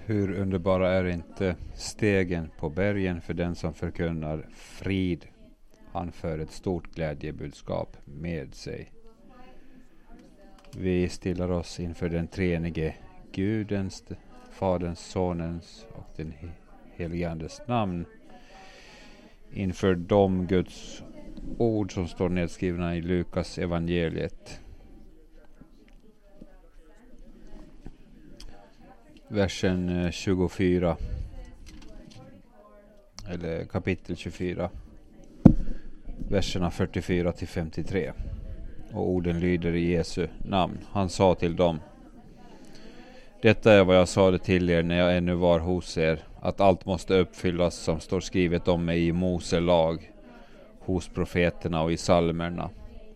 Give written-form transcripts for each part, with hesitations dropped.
Hur underbara är inte stegen på bergen för den som förkunnar frid. Han för ett stort glädjebudskap med sig. Vi stillar oss inför den treenige Gudens, Faderns, Sonens och den helige Andes namn. Inför de Guds ord som står nedskrivna i Lukas evangeliet. Versen 24, eller kapitel 24, verserna 44 till 53. Och orden lyder i Jesu namn. Han sa till dem: Detta är vad jag sade till er när jag ännu var hos er, att allt måste uppfyllas som står skrivet om mig i Mose lag, hos profeterna och i psalmerna.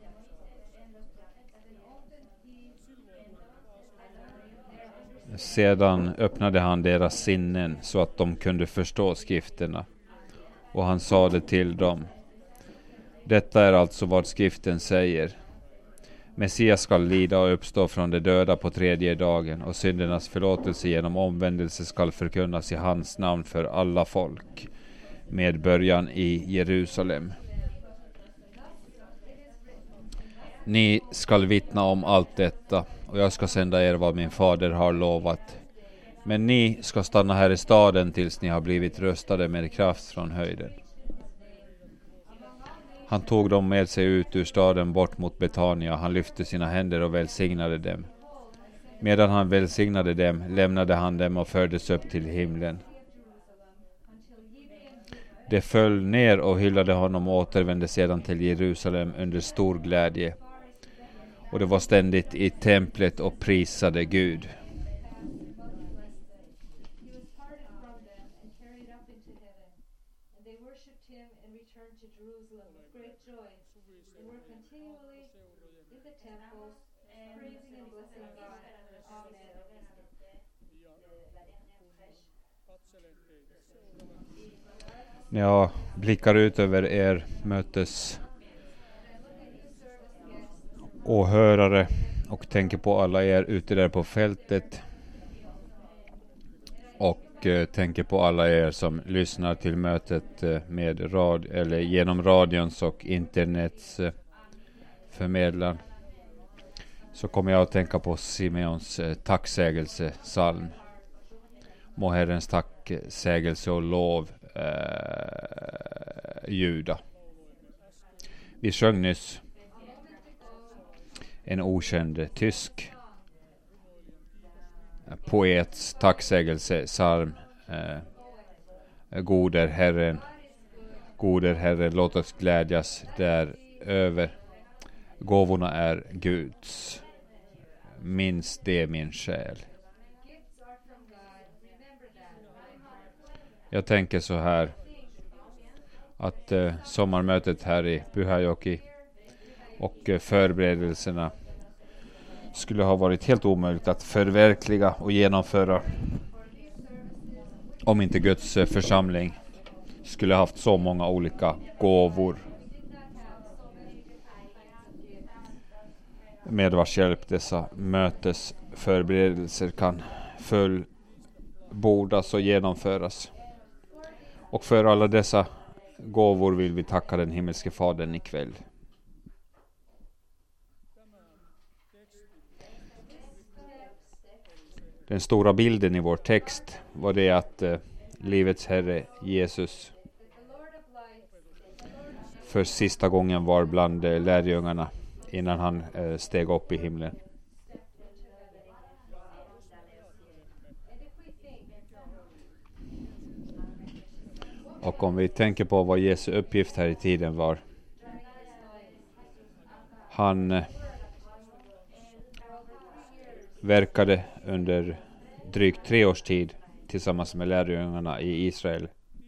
Sedan öppnade han deras sinnen så att de kunde förstå skrifterna. Och han sade till dem: Detta är alltså vad skriften säger. Messias skall lida och uppstå från de döda på tredje dagen, och syndernas förlåtelse genom omvändelse skall förkunnas i hans namn för alla folk, med början i Jerusalem. Ni skall vittna om allt detta, och jag ska sända er vad min fader har lovat. Men ni ska stanna här i staden tills ni har blivit röstade med kraft från höjden. Han tog dem med sig ut ur staden bort mot Betania. Han lyfte sina händer och välsignade dem. Medan han välsignade dem lämnade han dem och fördes upp till himlen. De föll ner och hyllade honom och återvände sedan till Jerusalem under stor glädje. Och det var ständigt i templet och prisade Gud. När jag blickar ut över er mötes åhörare och tänker på alla er ute där på fältet och tänker på alla er som lyssnar till mötet med eller genom radions och internets förmedlan, så kommer jag att tänka på Simeons tacksägelsesalm. Må Herrens tacksägelse och lov ljuda. Vi sjöng nyss en okänd tysk poets tacksägelsesalm. Goder Herren, låt oss glädjas däröver. Gåvorna är Guds. Minns det, min själ. Jag tänker så här, att sommarmötet här i Pyhäjoki och förberedelserna skulle ha varit helt omöjligt att förverkliga och genomföra om inte Guds församling skulle haft så många olika gåvor med vars hjälp dessa mötesförberedelser kan fullbordas och genomföras. Och för alla dessa gåvor vill vi tacka den himmelske Fadern ikväll. Den stora bilden i vår text var det att livets Herre Jesus för sista gången var bland lärjungarna innan han steg upp i himlen. Och om vi tänker på vad Jesu uppgift här i tiden var. Han verkade under drygt 3 års tid tillsammans med lärjungarna i Israel.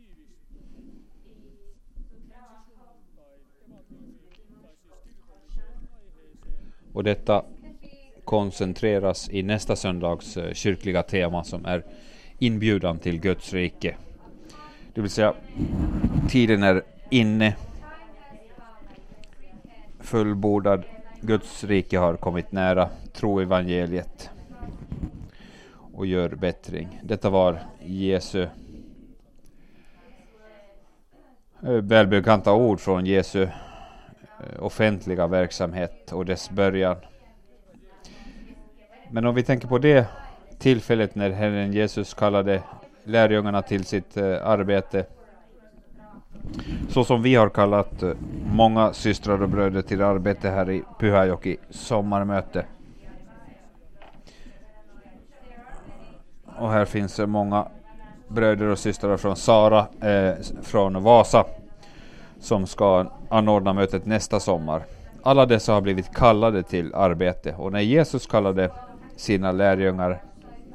Och detta koncentreras i nästa söndags kyrkliga tema som är inbjudan till Guds rike. Det vill säga, tiden är inne, fullbordad, Guds rike har kommit nära, tro evangeliet. och gör bättring. Detta var Jesu välbekanta ord från Jesu offentliga verksamhet och dess början. Men om vi tänker på det tillfället när Herren Jesus kallade lärjungarna till sitt arbete, så som vi har kallat många systrar och bröder till arbete här i Pyhäjoki sommarmöte. Och här finns många bröder och systrar från Sara, från Vasa, som ska anordna mötet nästa sommar. Alla dessa har blivit kallade till arbete, och när Jesus kallade sina lärjungar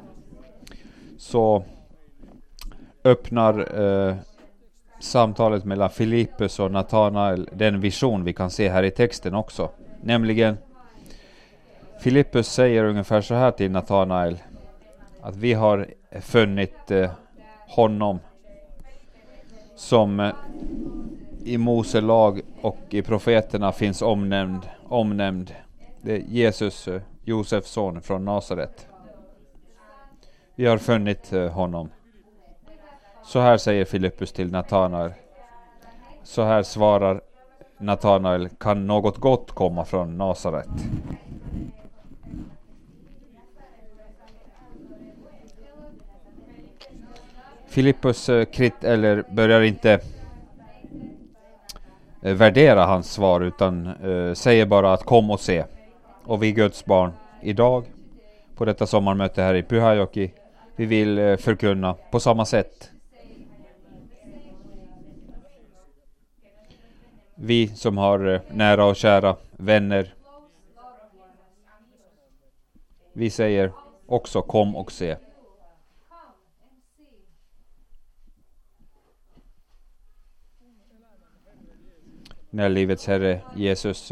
så öppnar samtalet mellan Filippus och Natanael den vision vi kan se här i texten också. Nämligen Filippus säger ungefär så här till Natanael, att vi har funnit honom som i Mose lag och i profeterna finns omnämnd. Det är Jesus, Josefs son från Nasaret. Vi har funnit honom. Så här säger Filippus till Natanael. Så här svarar Natanael: kan något gott komma från Nasaret? Filippus börjar inte värdera hans svar, utan säger bara att kom och se. Och vi Guds barn idag på detta sommarmöte här i Pyhäjoki, vi vill förkunna på samma sätt. Vi som har nära och kära vänner, vi säger också kom och se. När livets Herre Jesus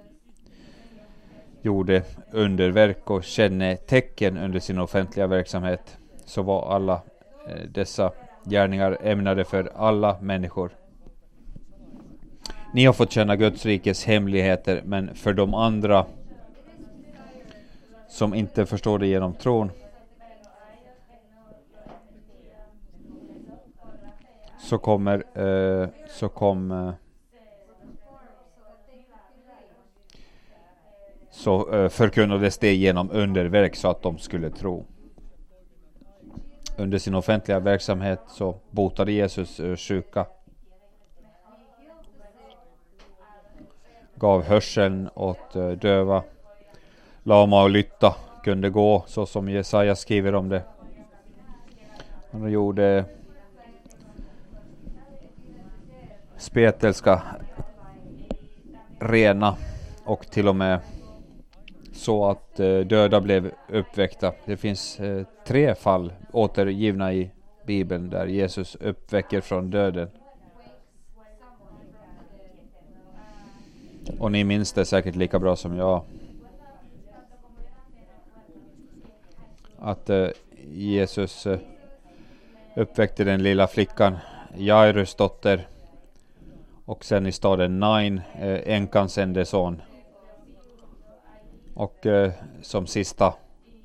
gjorde underverk och kännetecken under sin offentliga verksamhet, så var alla dessa gärningar ämnade för alla människor. Ni har fått känna Guds rikes hemligheter, men för de andra som inte förstår det genom tron, så förkunnades det genom underverk så att de skulle tro. Under sin offentliga verksamhet så botade Jesus sjuka, gav hörseln åt döva, lama och lytta kunde gå, så som Jesaja skriver om det. Han gjorde spetälska rena, och till och med så att döda blev uppväckta. Det finns 3 fall återgivna i Bibeln där Jesus uppväcker från döden. Och ni minns det säkert lika bra som jag, att Jesus uppväckte den lilla flickan Jairus dotter, och sen i staden Nain änkans enda son. Och som sista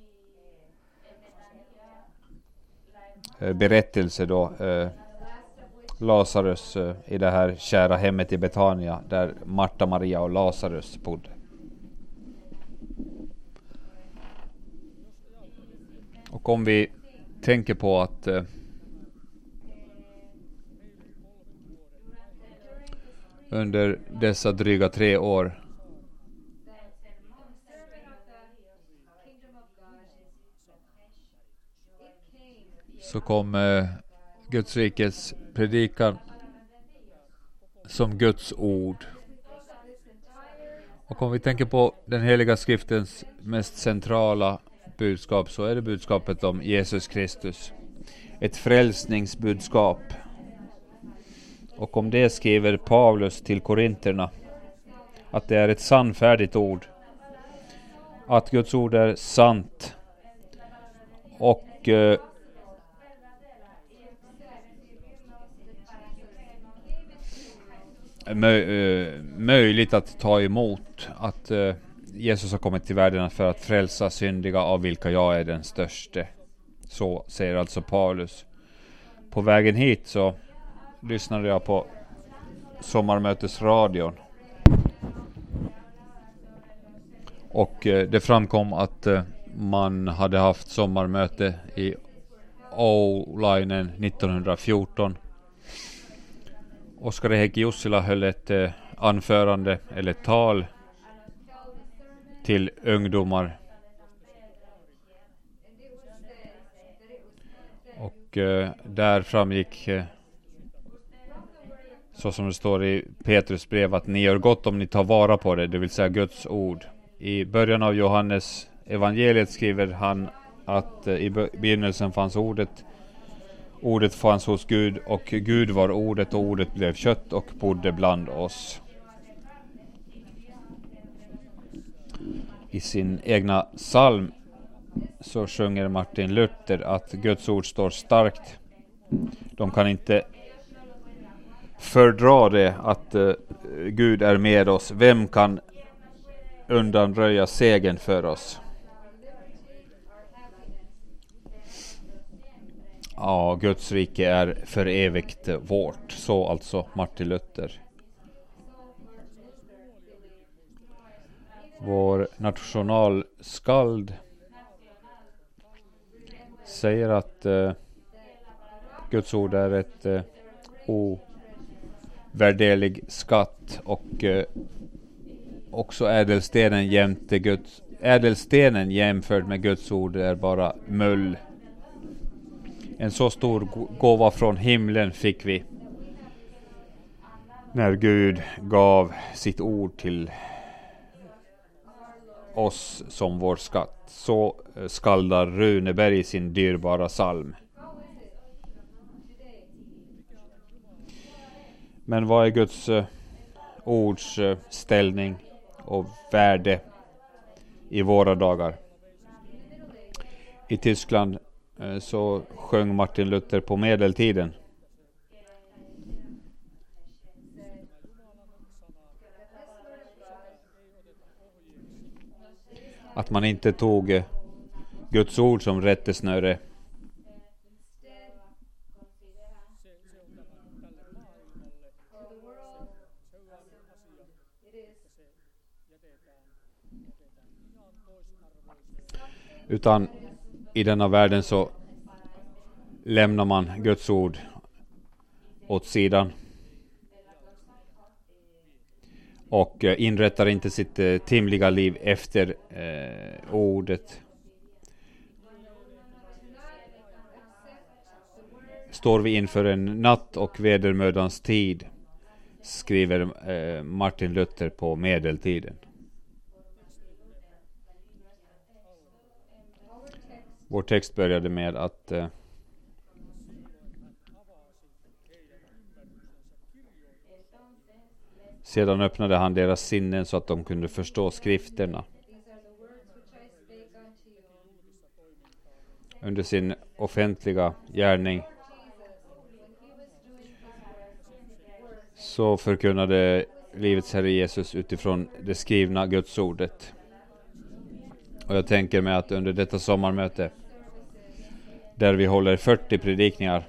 berättelse då Lazarus i det här kära hemmet i Betania, där Marta, Maria och Lazarus bodde. Och om vi tänker på att under dessa dryga 3 år så kom Guds rikes predikan som Guds ord. Och om vi tänker på den heliga skriftens mest centrala budskap, så är det budskapet om Jesus Kristus. Ett frälsningsbudskap. Och om det skriver Paulus till korinterna att det är ett sannfärdigt ord. Att Guds ord är sant och möjligt att ta emot, att Jesus har kommit till världen för att frälsa syndiga, av vilka jag är den störste. Så säger alltså Paulus. På vägen hit så lyssnade jag på sommarmötesradion. Och det framkom att man hade haft sommarmöte i Oulainen 1914. Oskari Heikki Jussila höll ett anförande eller tal till ungdomar. Och där framgick så som det står i Petrus brev att ni gör gott om ni tar vara på det, det vill säga Guds ord. I början av Johannes evangeliet skriver han att i begynnelsen fanns ordet. Ordet fanns hos Gud och Gud var ordet och ordet blev kött och bodde bland oss. I sin egna psalm så sjunger Martin Luther att Guds ord står starkt. De kan inte fördra det att Gud är med oss. Vem kan undanröja segern för oss? Ja, Guds rike är för evigt vårt. Så alltså Martin Luther. Vår nationalskald säger att Guds ord är ett ovärderlig skatt och också ädelstenen jämfört med Guds ord är bara mull. En så stor gåva från himlen fick vi när Gud gav sitt ord till oss som vår skatt. Så skaldar Runeberg i sin dyrbara psalm. Men vad är Guds ords ställning och värde i våra dagar? I Tyskland så sjöng Martin Luther på medeltiden. Att man inte tog Guds ord som rättesnöre. Utan i denna världen så lämnar man Guds ord åt sidan. Och inrättar inte sitt timliga liv efter ordet. Står vi inför en natt och vedermödans tid, skriver Martin Luther på medeltiden. Vår text började med att sedan öppnade han deras sinnen så att de kunde förstå skrifterna. Under sin offentliga gärning så förkunnade livets Herre Jesus utifrån det skrivna Guds ordet. Och jag tänker mig att under detta sommarmöte där vi håller 40 predikningar,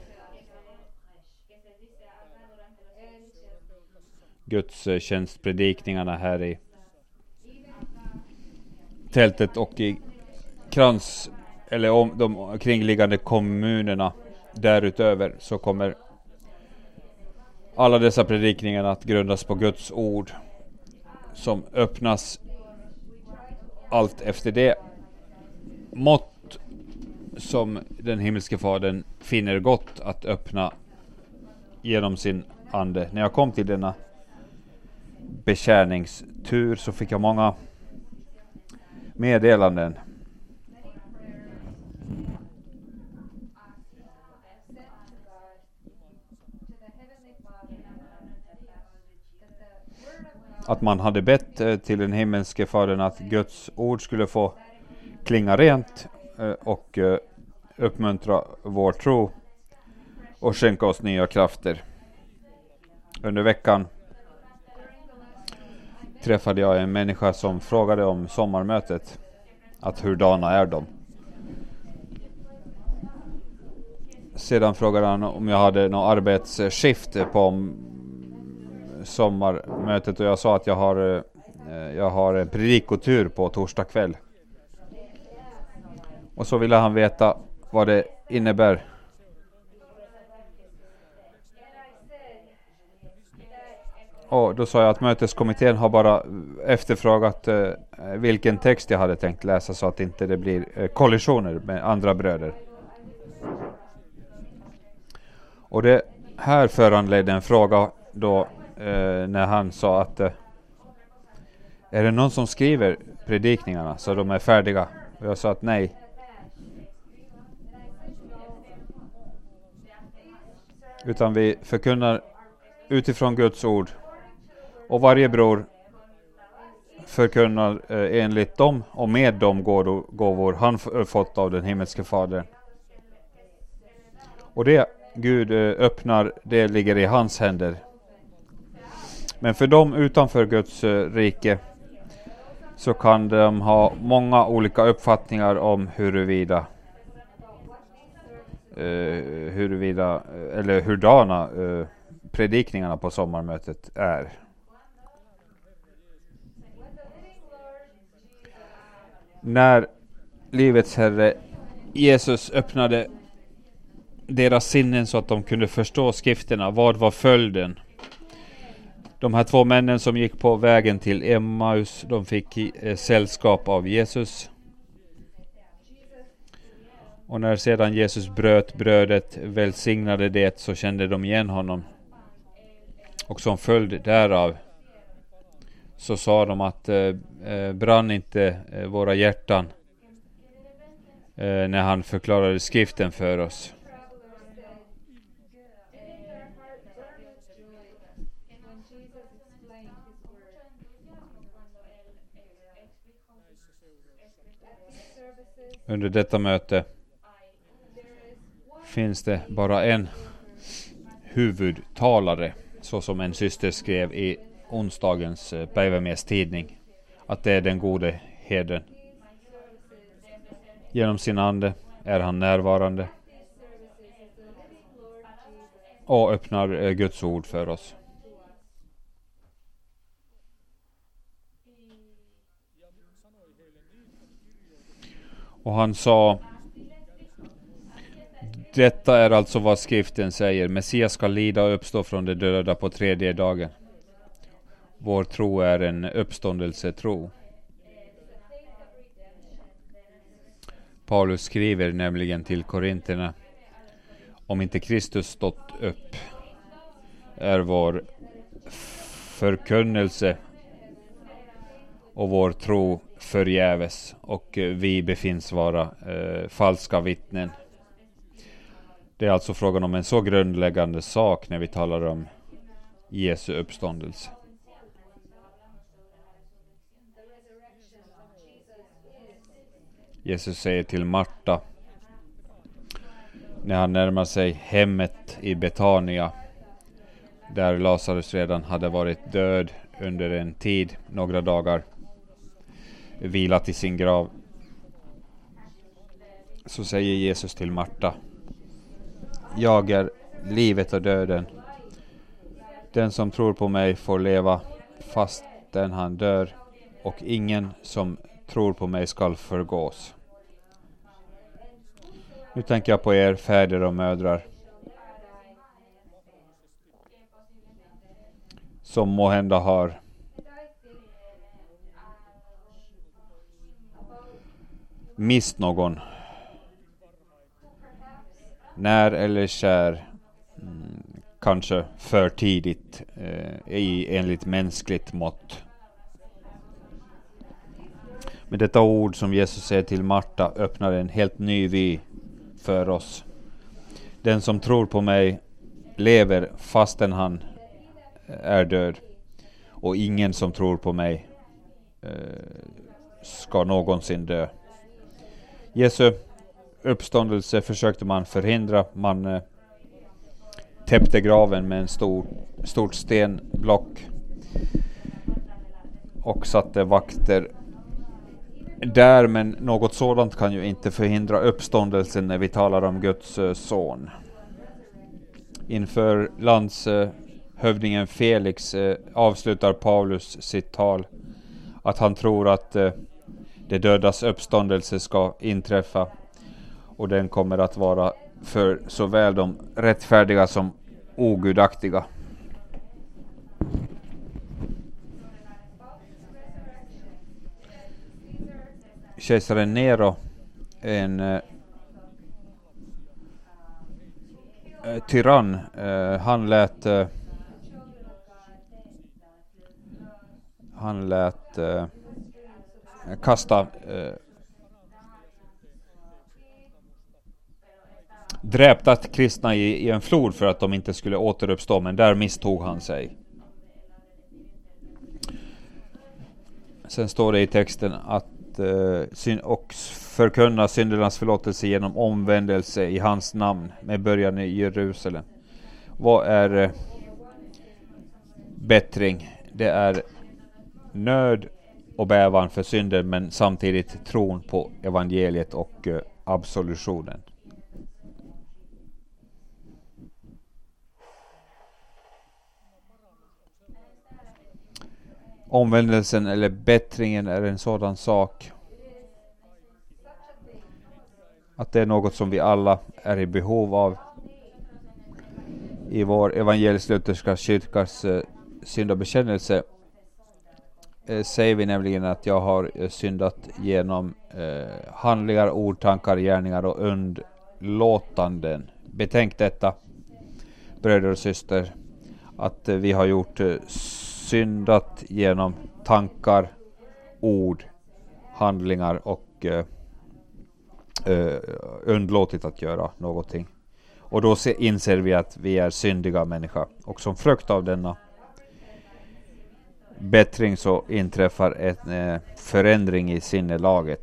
Guds tjänstpredikningarna här i tältet och i krans eller om de kringliggande kommunerna därutöver, så kommer alla dessa predikningar att grundas på Guds ord som öppnas allt efter det mått som den himmelske fadern finner gott att öppna genom sin ande. När jag kom till denna bekärningstur så fick jag många meddelanden. Att man hade bett till den himmelske fadern att Guds ord skulle få klinga rent och uppmuntra vår tro och skänka oss nya krafter. Under veckan träffade jag en människa som frågade om sommarmötet, att hurdana är de? sedan frågade han om jag hade något arbetsskifte på sommarmötet, och jag sa att jag har en predikotur på torsdag kväll. Och så ville han veta vad det innebär. Och då sa jag att möteskommittén har bara efterfrågat vilken text jag hade tänkt läsa, så att inte det blir kollisioner med andra bröder. Och det här föranledde en fråga då när han sa att är det någon som skriver predikningarna så de är färdiga? Och jag sa att nej. Utan vi förkunnar utifrån Guds ord. Och varje bror förkunnar enligt dem och med de gåvor han fått av den himmelske fadern. Och det Gud öppnar, det ligger i hans händer. Men för dem utanför Guds rike så kan de ha många olika uppfattningar om hurdana predikningarna på sommarmötet är. När livets Herre Jesus öppnade deras sinnen så att de kunde förstå skrifterna, vad var följden? De här 2 männen som gick på vägen till Emmaus, de fick sällskap av Jesus. Och när sedan Jesus bröt brödet, välsignade det, så kände de igen honom. Och som följd därav så sa de att brann inte våra hjärtan när han förklarade skriften för oss. Under detta möte finns det bara en huvudtalare, så som en syster skrev i onsdagens Päivämies-tidning, att det är den gode herden. Genom sin ande är han närvarande och öppnar Guds ord för oss. Och han sa: detta är alltså vad skriften säger. Messias ska lida och uppstå från de döda på 3:e dagen. Vår tro är en uppståndelsetro. Paulus skriver nämligen till korinterna: om inte Kristus stått upp är vår förkunnelse och vår tro förgäves, och vi befinns vara falska vittnen. Det är alltså frågan om en så grundläggande sak när vi talar om Jesu uppståndelse. Jesus säger till Marta när han närmar sig hemmet i Betania, där Lazarus redan hade varit död under en tid, några dagar, vilat i sin grav. Så säger Jesus till Marta: jag är livet och döden. Den som tror på mig får leva fastän han dör, och ingen som tror på mig skall förgås. Nu tänker jag på er fäder och mödrar som måhända har mist någon när eller kär, kanske för tidigt enligt mänskligt mått. Men detta ord som Jesus säger till Marta öppnar en helt ny vy för oss. Den som tror på mig lever fastän han är död, och ingen som tror på mig ska någonsin dö. Jesu uppståndelse försökte man förhindra. Man täppte graven med en stort stenblock och satte vakter men något sådant kan ju inte förhindra uppståndelsen när vi talar om Guds son. Inför landshövdingen Felix avslutar Paulus sitt tal att han tror att det dödas uppståndelse ska inträffa, och den kommer att vara för såväl de rättfärdiga som ogudaktiga. Kejsaren Nero, en tyrann, han lät kasta dräpta kristna i en flod för att de inte skulle återuppstå, men där misstog han sig. Sen står det i texten att och förkunna syndernas förlåtelse genom omvändelse i hans namn med början i Jerusalem. Vad är bättring? Det är nöd och bävan för synder, men samtidigt tron på evangeliet och absolutionen. Omvändelsen eller bättringen är en sådan sak att det är något som vi alla är i behov av. I vår evangelisk-lutherska kyrkas syndabekännelse säger vi nämligen att jag har syndat genom handlingar, ord, tankar, gärningar och undlåtanden. Betänk detta, bröder och syster, att vi har gjort syndat genom tankar, ord, handlingar och undlåtit att göra någonting. Och då inser vi att vi är syndiga människor. Och som frukt av denna bättring så inträffar en förändring i sinnelaget.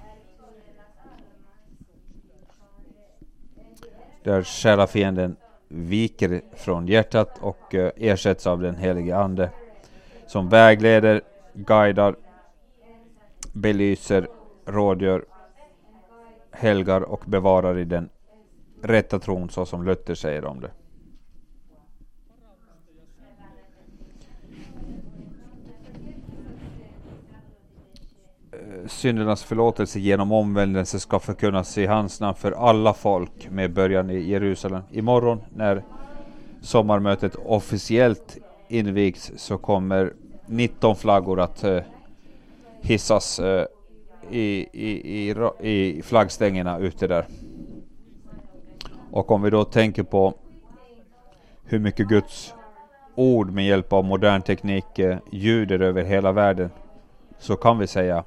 Där själafienden viker från hjärtat och ersätts av den helige ande som vägleder, guidar, belyser, rådgör, helgar och bevarar i den rätta tron, så som Luther säger om det. Syndernas förlåtelse genom omvändelse ska förkunnas i hans namn för alla folk med början i Jerusalem. Imorgon när sommarmötet officiellt invigs så kommer 19 flaggor att hissas i flaggstängerna ute där. Och om vi då tänker på hur mycket Guds ord med hjälp av modern teknik ljuder över hela världen, så kan vi säga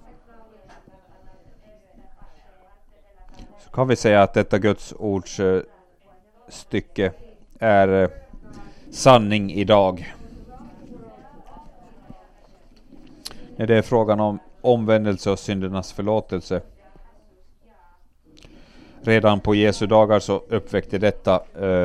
att detta Guds ords stycke är sanning idag. När det är frågan om omvändelse och syndernas förlåtelse, redan på Jesu dagar så uppväckte detta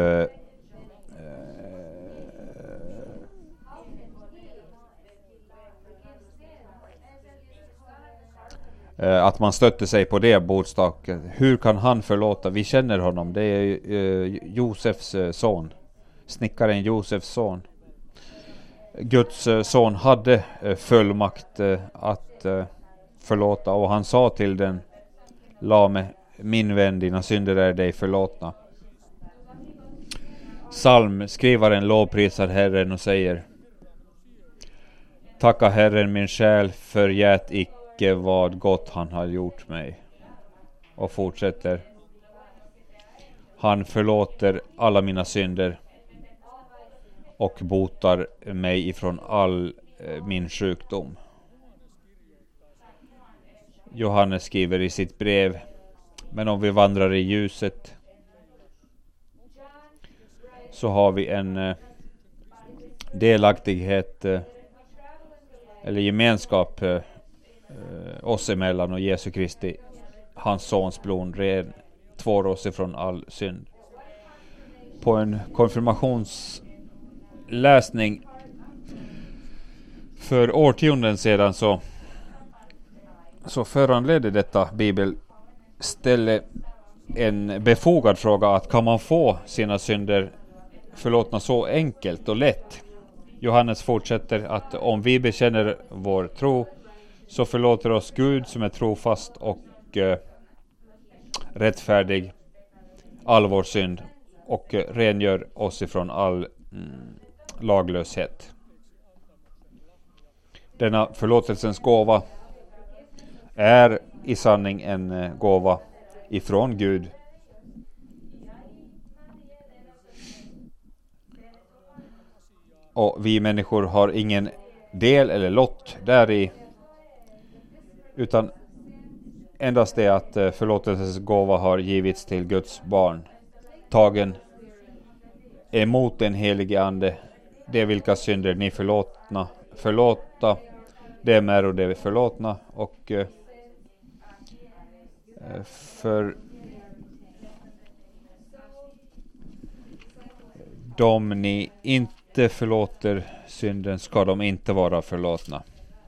att man stötte sig på det bordstaket. Hur kan han förlåta? Vi känner honom. Det är Josefs son. Snickaren Josefs son. Guds son hade fullmakt att förlåta, och han sa till den lame: min vän, dina synder är dig förlåtna. Psalmskrivaren lovprisar Herren och säger: tacka Herren min själ, förgät icke vad gott han har gjort mig. Och fortsätter: han förlåter alla mina synder och botar mig ifrån all min sjukdom. Johannes skriver i sitt brev: men om vi vandrar i ljuset så har vi en delaktighet eller gemenskap oss emellan och Jesu Kristi, hans sons blod, tvår oss ifrån all synd. På en konfirmationsläsning för årtionden sedan så föranledde detta bibelställe en befogad fråga, att kan man få sina synder förlåtna så enkelt och lätt. Johannes fortsätter att om vi bekänner vår tro så förlåter oss Gud som är trofast och rättfärdig all vår synd och rengör oss ifrån all laglöshet. Denna förlåtelsens gåva är i sanning en gåva ifrån Gud. Och vi människor har ingen del eller lott där i, utan endast det att förlåtelsens gåva har givits till Guds barn, tagen emot den helige ande, det vilka synder ni förlåta dem är och det är förlåtna, och för dem ni inte förlåter synden ska de inte vara förlåtna.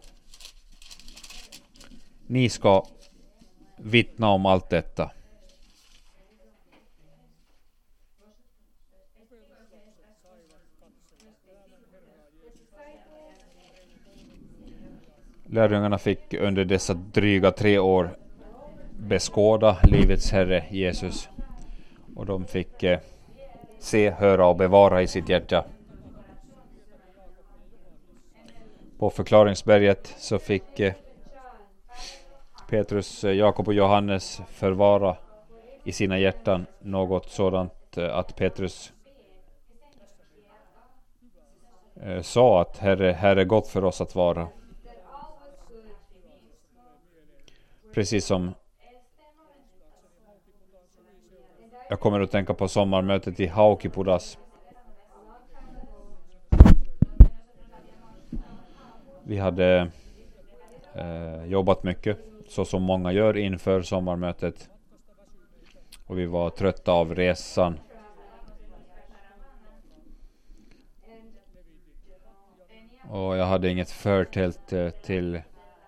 Ni ska vittna om allt detta. Lärjungarna fick under dessa dryga 3 år beskåda livets Herre Jesus. Och de fick se, höra och bevara i sitt hjärta. På förklaringsberget så fick Petrus, Jakob och Johannes förvara i sina hjärtan något sådant att Petrus sa att Herre är gott för oss att vara. Precis som jag kommer att tänka på sommarmötet i Haukipudas. Vi hade jobbat mycket, så som många gör inför sommarmötet. Och vi var trötta av resan. Och jag hade inget förtält till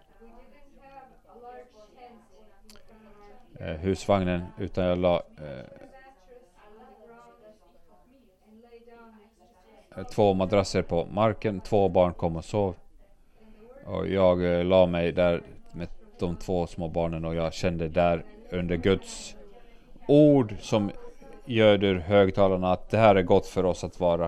husvagnen, utan jag la 2 madrasser på marken. 2 barn kom och sov. Och jag la mig där med de 2 små barnen, och jag kände där under Guds ord som göder högtalarna att det här är gott för oss att vara.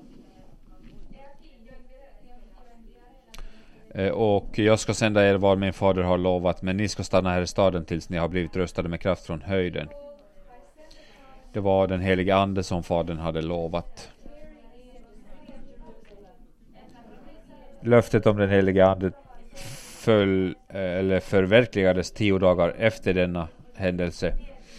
Och jag ska sända er vad min fader har lovat, men ni ska stanna här i staden tills ni har blivit rustade med kraft från höjden. Det var den helige ande som fadern hade lovat. Löftet om den helige ande förverkligades 10 dagar efter denna händelse.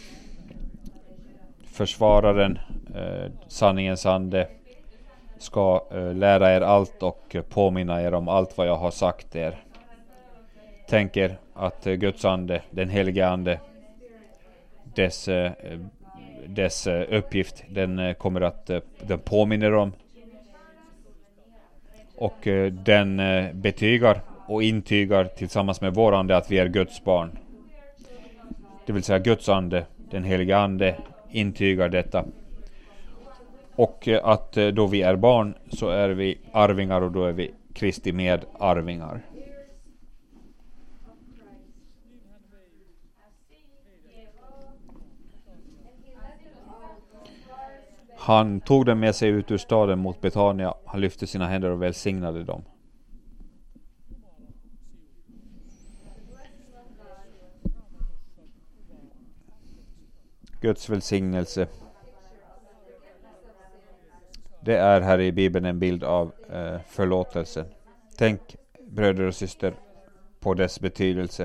Försvararen, sanningens ande, ska lära er allt och påminna er om allt vad jag har sagt er. Tänk er att Guds ande, den helige ande, dess uppgift, den påminner om, och den betygar och intygar tillsammans med vår ande att vi är Guds barn. Det vill säga Guds ande, den helige ande, intygar detta. Och att då vi är barn så är vi arvingar, och då är vi Kristi medarvingar. Han tog dem med sig ut ur staden mot Betania. Han lyfte sina händer och välsignade dem. Guds välsignelse. Det är här i Bibeln en bild av förlåtelsen. Tänk, bröder och syster, på dess betydelse.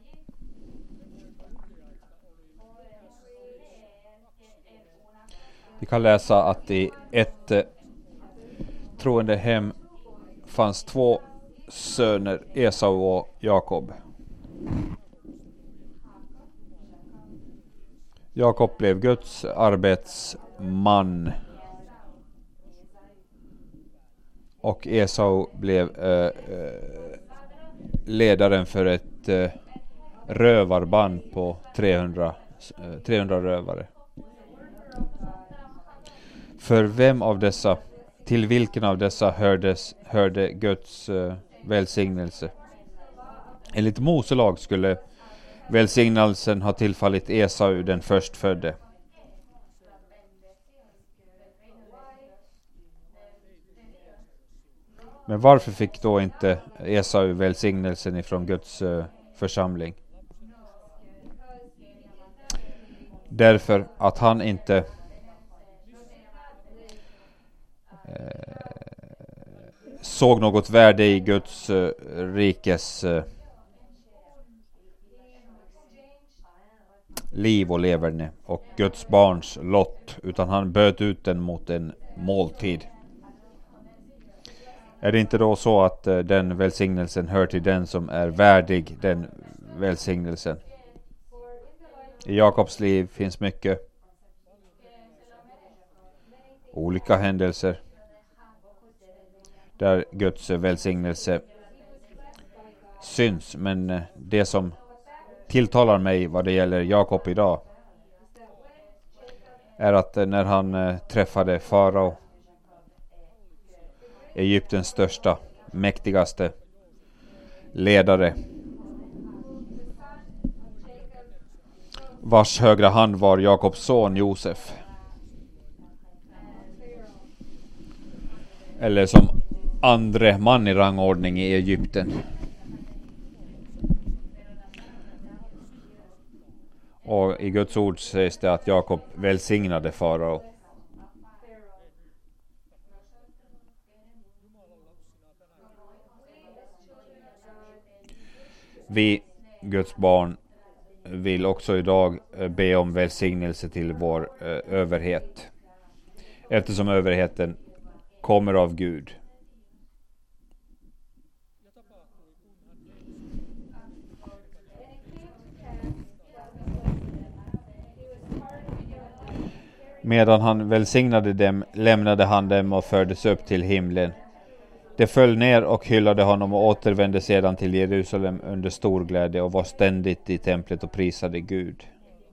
Vi kan läsa att i ett troende hem fanns 2 söner, Esau och Jakob. Jakob blev Guds arbetsman. Och Esau blev ledaren för ett rövarband på 300 rövare. För vem av dessa, till vilken av dessa hörde Guds välsignelse? Enligt Moselag skulle välsignelsen ha tillfallit Esau, den förstfödde. Men varför fick då inte Esau välsignelsen ifrån Guds församling? Därför att han inte såg något värde i Guds rikes liv och leverne och Guds barns lott, utan han böt ut den mot en måltid. Är det inte då så att den välsignelsen hör till den som är värdig den välsignelsen? I Jakobs liv finns mycket olika händelser där Guds välsignelse syns, men det som tilltalar mig vad det gäller Jakob idag är att när han träffade farao, Egyptens största, mäktigaste ledare, vars högra hand var Jakobs son Josef, eller som andre man i rangordning i Egypten. Och i Guds ord sägs det att Jakob välsignade farao. Vi, Guds barn, vill också idag be om välsignelse till vår överhet. Eftersom överheten kommer av Gud. Medan han välsignade dem lämnade han dem och fördes upp till himlen. De föll ner och hyllade honom och återvände sedan till Jerusalem under stor glädje och var ständigt i templet och prisade Gud.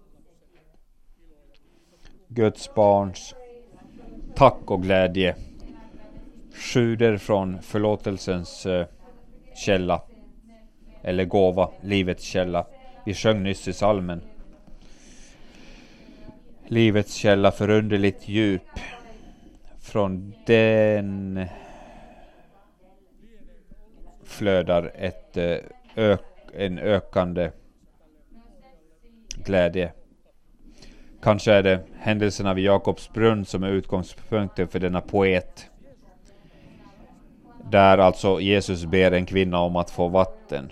Guds barns tack och glädje sjuder från förlåtelsens källa eller gåva, livets källa. Vi sjöng nyss i salmen. Livets källa, förunderligt djup. Från den flödar en ökande glädje. Kanske är det händelserna vid Jakobs brunn som är utgångspunkten för denna poet. Där alltså Jesus ber en kvinna om att få vatten.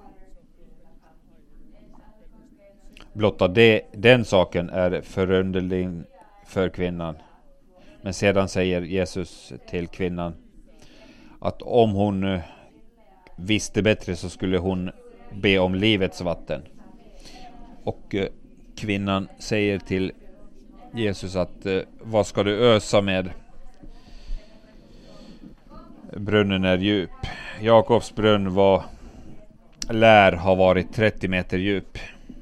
Blotta den saken är förunderlig för kvinnan. Men sedan säger Jesus till kvinnan att om hon visste bättre så skulle hon be om livets vatten. Och kvinnan säger till Jesus att vad ska du ösa med? Brunnen är djup. Jakobs brunn lär ha varit 30 meter djup.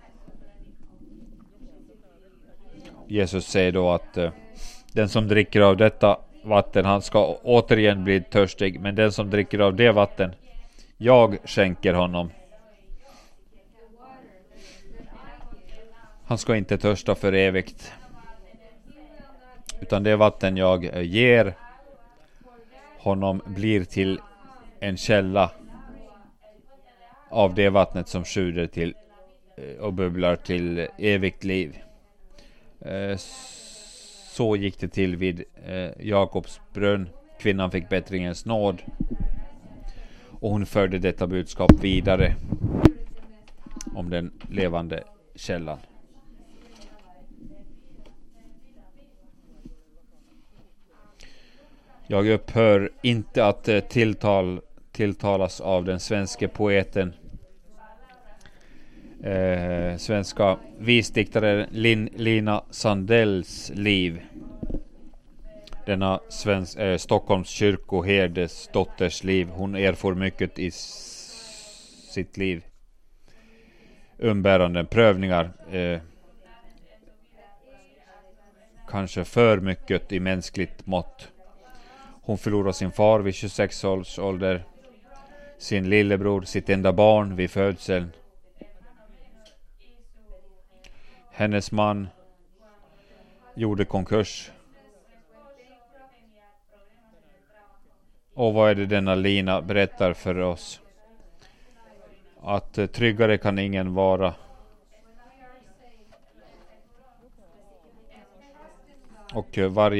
Jesus säger då att den som dricker av detta vatten, han ska återigen bli törstig, men den som dricker av det vatten jag skänker honom, han ska inte törsta för evigt, utan det vatten jag ger honom blir till en källa av det vattnet som sjuder till och bubblar till evigt liv. Så gick det till vid Jakobs brunn. Kvinnan fick bättringens nåd och hon förde detta budskap vidare om den levande källan. Jag upphör inte att tilltalas av den svenska poeten, svenska visdiktaren Lina Sandells liv. Denna Stockholms kyrkoherdes dotters liv. Hon erfor mycket i sitt liv. Umbäranden, prövningar, kanske för mycket i mänskligt mått. Hon förlorade sin far vid 26 års ålder, sin lillebror, sitt enda barn vid födseln. Hennes man gjorde konkurs. Och vad är det denna Lina berättar för oss? Att tryggare kan ingen vara. Och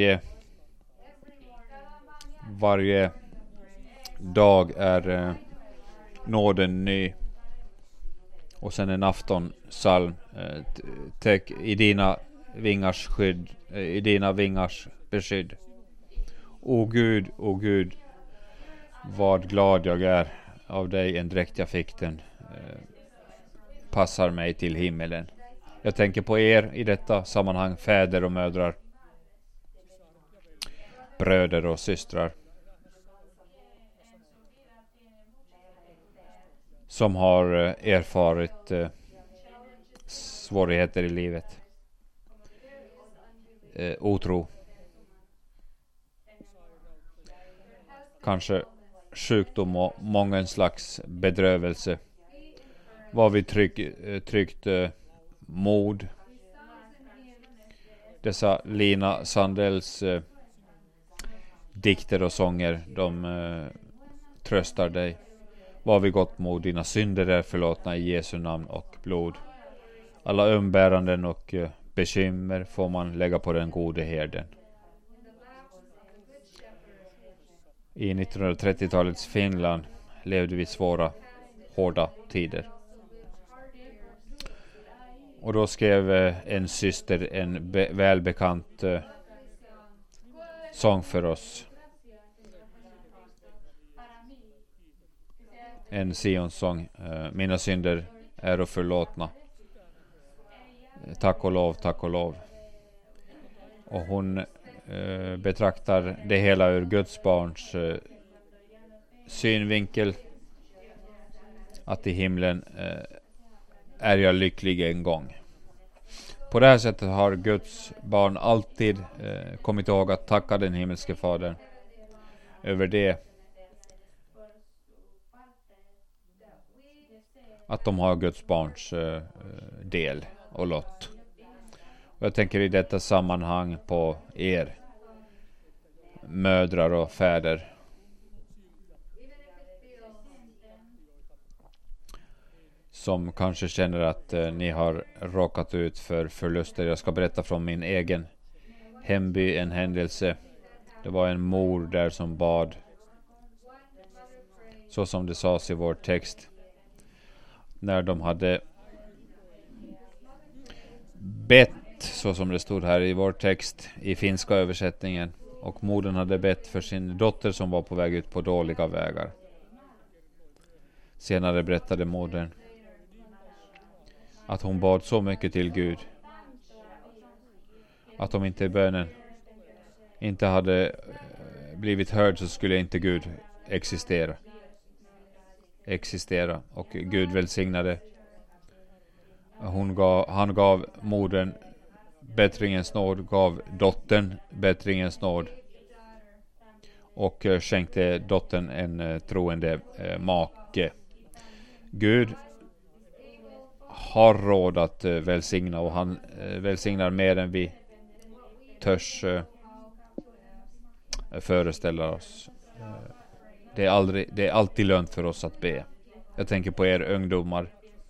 varje dag är nåden ny. Och sen en aftonsalm. Täck i dina vingars skydd, i dina vingars beskydd. O Gud, vad glad jag är av dig, en dräkt jag fick, den passar mig till himmelen. Jag tänker på er i detta sammanhang, fäder och mödrar, bröder och systrar, som har erfarit svårigheter i livet, otro, kanske sjukdom och många slags bedrövelse. Vad vi tryckt mod. Dessa Lina Sandells dikter och sånger, de tröstar dig. Var vi gott mod, dina synder är förlåtna i Jesu namn och blod. Alla umbäranden och bekymmer får man lägga på den gode herden. I 1930-talets Finland levde vi svåra, hårda tider. Och då skrev en syster en välbekant sång för oss. En Sions-sång. Mina synder är förlåtna. Tack och lov, tack och lov. Och hon betraktar det hela ur Guds barns synvinkel. Att i himlen är jag lycklig en gång. På det här sättet har Guds barn alltid kommit ihåg att tacka den himmelske fadern över det. Att de har Guds barns del och lott. Och jag tänker i detta sammanhang på er mödrar och fäder. Som kanske känner att ni har råkat ut för förluster. Jag ska berätta från min egen hemby en händelse. Det var en mor där som bad. Så som det sades i vår text. När de hade bett, så som det stod här i vår text i finska översättningen. Och modern hade bett för sin dotter som var på väg ut på dåliga vägar. Senare berättade modern att hon bad så mycket till Gud att om inte bönen inte hade blivit hörd så skulle inte Gud existera. Och Gud välsignade. Han gav modern bättringens nåd, gav dottern bättringens nåd och skänkte dottern en troende make. Gud har råd att välsigna, och han välsignar mer än vi törs föreställa oss. Det är alltid lönt för oss att be. Jag tänker på er ungdomar.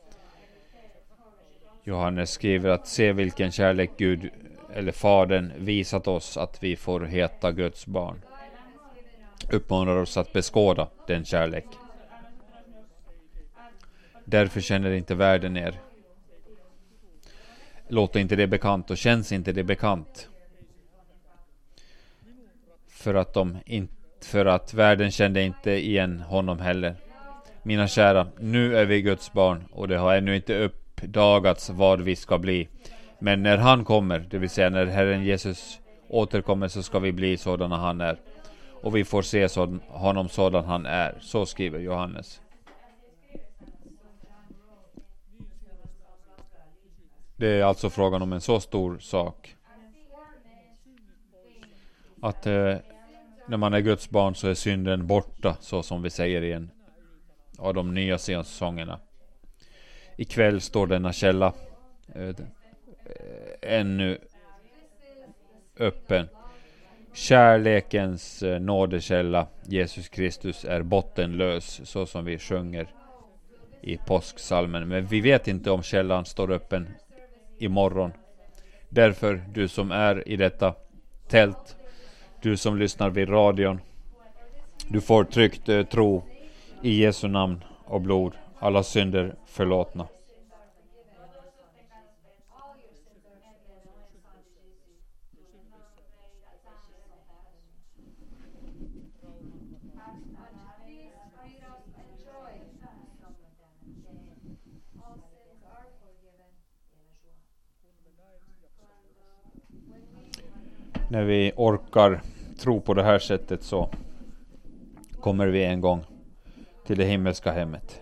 Johannes skriver att se vilken kärlek Gud eller Fadern visat oss att vi får heta Guds barn. Uppmanar oss att beskåda den kärlek. Därför känner inte världen er. Låter inte det bekant och känns inte det bekant. För att världen kände inte igen honom heller. Mina kära, nu är vi Guds barn och det har ännu inte uppdagats vad vi ska bli. Men när han kommer, det vill säga när Herren Jesus återkommer, så ska vi bli sådana han är. Och vi får se honom sådan han är. Så skriver Johannes. Det är alltså frågan om en så stor sak. Att när man är Guds barn så är synden borta, så som vi säger i en av de nya säsongerna. Ikväll står denna källa ännu öppen. Kärlekens nådekälla Jesus Kristus är bottenlös, så som vi sjunger i påsksalmen. Men vi vet inte om källan står öppen imorgon. Därför, du som är i detta tält, du som lyssnar vid radion, du får tryggt tro i Jesu namn och blod, alla synder förlåtna. När vi orkar tro på det här sättet så kommer vi en gång till det himmelska hemmet.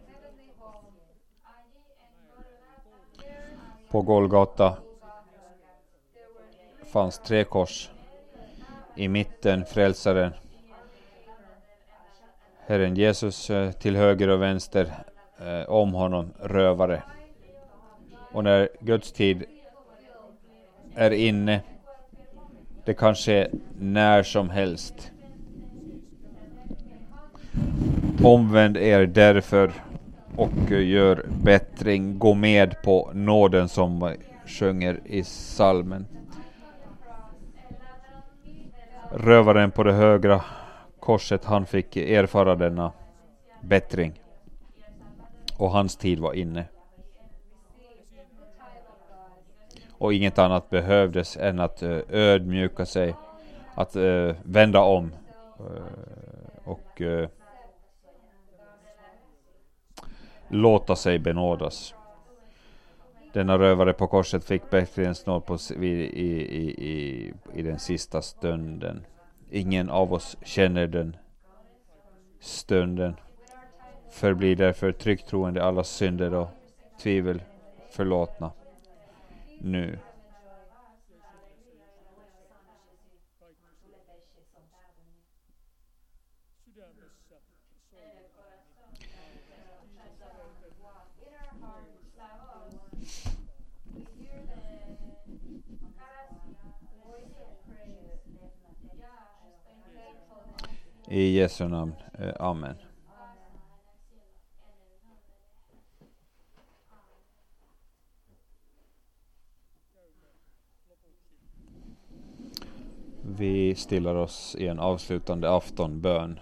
På Golgata fanns 3 kors. I mitten frälsaren, Herren Jesus, till höger och vänster om honom rövare. Och när Guds tid är inne, det kan ske när som helst. Omvänd er därför och gör bättring. Gå med på nåden som sjunger i salmen. Rövaren på det högra korset, han fick erfara denna bättring. Och hans tid var inne. Och inget annat behövdes än att ödmjuka sig, att vända om och låta sig benådas. Denna rövare på korset fick bättringens nåd i den sista stunden. Ingen av oss känner den stunden. Förblir därför tryggt troende, alla synder och tvivel förlåtna nu. I Jesu namn. Amen. Vi stillar oss i en avslutande aftonbön.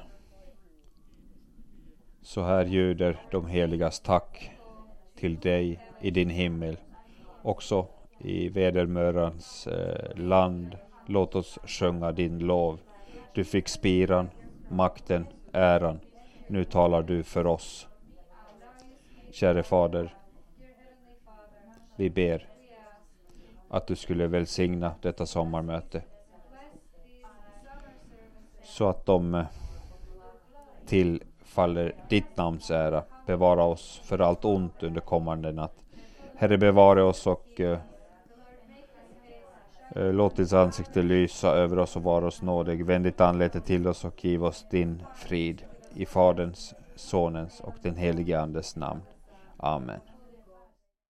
Så här ljuder de heligas tack till dig i din himmel. Också i vedermörans land. Låt oss sjunga din lov. Du fick spiran, makten, äran. Nu talar du för oss. Käre Fader, vi ber att du skulle välsigna detta sommarmöte, så att de tillfaller ditt namns ära. Bevara oss för allt ont under kommande natt. Herre, bevara oss och låt ditt ansikte lysa över oss och vara oss nådig. Vänd ditt anlete till oss och giv oss din frid. I Faderns, Sonens och den helige Andes namn. Amen.